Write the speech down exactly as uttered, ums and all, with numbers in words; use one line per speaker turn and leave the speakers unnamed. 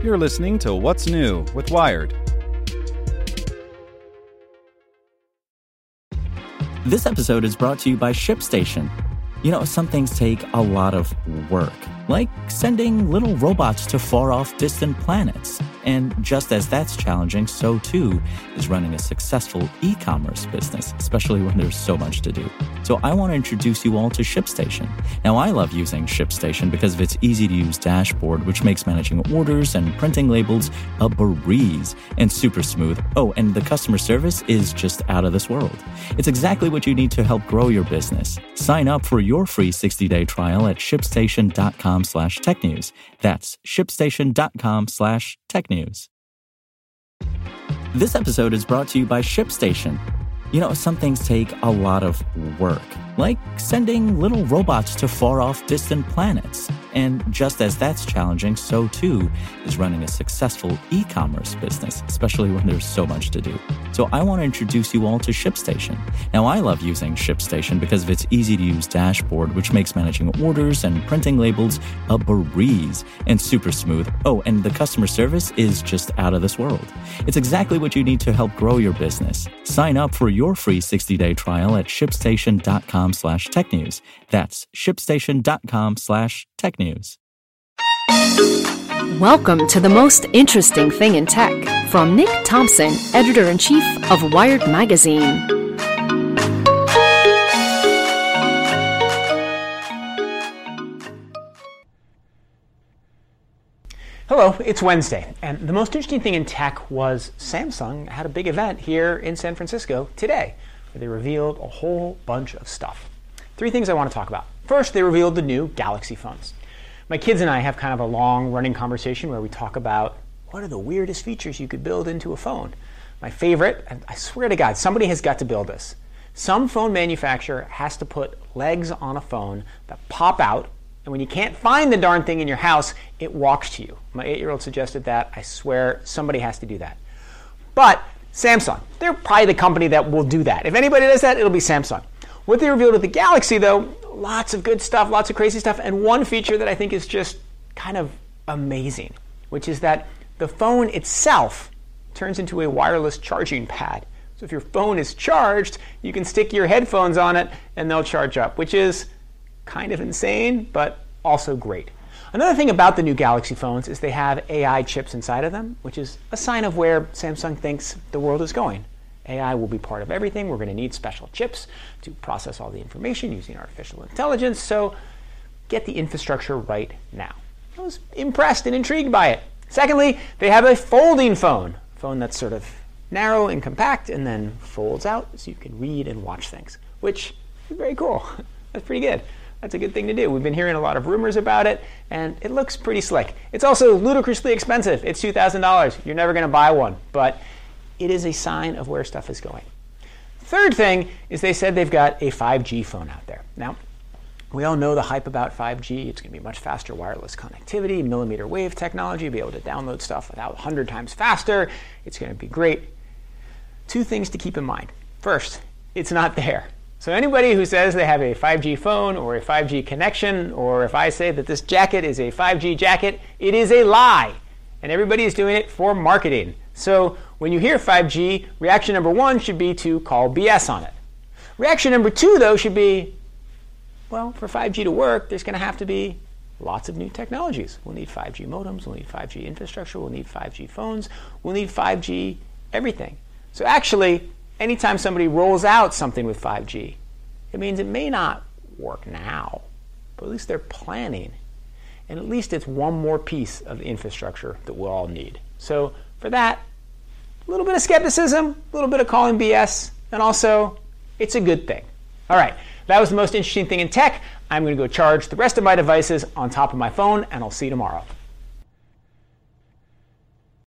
You're listening to What's New with Wired.
This episode is brought to you by ShipStation. You know, some things take a lot of work, like sending little robots to far-off distant planets. And just as that's challenging, so too is running a successful e-commerce business, especially when there's so much to do. So I want to introduce you all to ShipStation. Now, I love using ShipStation because of its easy-to-use dashboard, which makes managing orders and printing labels a breeze and super smooth. Oh, and the customer service is just out of this world. It's exactly what you need to help grow your business. Sign up for your free sixty-day trial at shipstation.com slash technews. That's shipstation.com slash technews. This episode is brought to you by ShipStation. You know, some things take a lot of work, like sending little robots to far-off distant planets. And just as that's challenging, so too is running a successful e-commerce business, especially when there's so much to do. So I want to introduce you all to ShipStation. Now, I love using ShipStation because of its easy-to-use dashboard, which makes managing orders and printing labels a breeze and super smooth. Oh, and the customer service is just out of this world. It's exactly what you need to help grow your business. Sign up for your free sixty-day trial at shipstation.com slash technews. That's shipstation.com slash technews.
Welcome to the most interesting thing in tech from Nick Thompson, editor-in-chief of Wired Magazine.
Hello, it's Wednesday, and the most interesting thing in tech was Samsung had a big event here in San Francisco today, where they revealed a whole bunch of stuff. Three things I want to talk about. First, they revealed the new Galaxy phones. My kids and I have kind of a long running conversation where we talk about what are the weirdest features you could build into a phone. My favorite, and I swear to God, somebody has got to build this. Some phone manufacturer has to put legs on a phone that pop out, and when you can't find the darn thing in your house, it walks to you. My eight-year-old suggested that. I swear somebody has to do that. But Samsung, they're probably the company that will do that. If anybody does that, it'll be Samsung. What they revealed with the Galaxy, though, lots of good stuff, lots of crazy stuff, and one feature that I think is just kind of amazing, which is that the phone itself turns into a wireless charging pad. So if your phone is charged, you can stick your headphones on it and they'll charge up, which is kind of insane, but also great. Another thing about the new Galaxy phones is they have A I chips inside of them, which is a sign of where Samsung thinks the world is going. A I will be part of everything. We're going to need special chips to process all the information using artificial intelligence, so get the infrastructure right now. I was impressed and intrigued by it. Secondly, they have a folding phone, a phone that's sort of narrow and compact and then folds out so you can read and watch things, which is very cool. That's pretty good. That's a good thing to do. We've been hearing a lot of rumors about it, and it looks pretty slick. It's also ludicrously expensive. It's two thousand dollars. You're never going to buy one, but it is a sign of where stuff is going. Third thing is they said they've got a five G phone out there. Now, we all know the hype about five G. It's going to be much faster wireless connectivity, millimeter wave technology, be able to download stuff about one hundred times faster. It's going to be great. Two things to keep in mind. First, it's not there. So anybody who says they have a five G phone or a five G connection, or if I say that this jacket is a five G jacket, it is a lie. And everybody is doing it for marketing. So when you hear five G, reaction number one should be to call B S on it. Reaction number two, though, should be, well, for five G to work, there's going to have to be lots of new technologies. We'll need five G modems, we'll need five G infrastructure, we'll need five G phones, we'll need five G everything. So actually, anytime somebody rolls out something with five G, it means it may not work now, but at least they're planning. And at least it's one more piece of the infrastructure that we'll all need. So for that, a little bit of skepticism, a little bit of calling B S, and also, it's a good thing. All right, that was the most interesting thing in tech. I'm going to go charge the rest of my devices on top of my phone, and I'll see you tomorrow.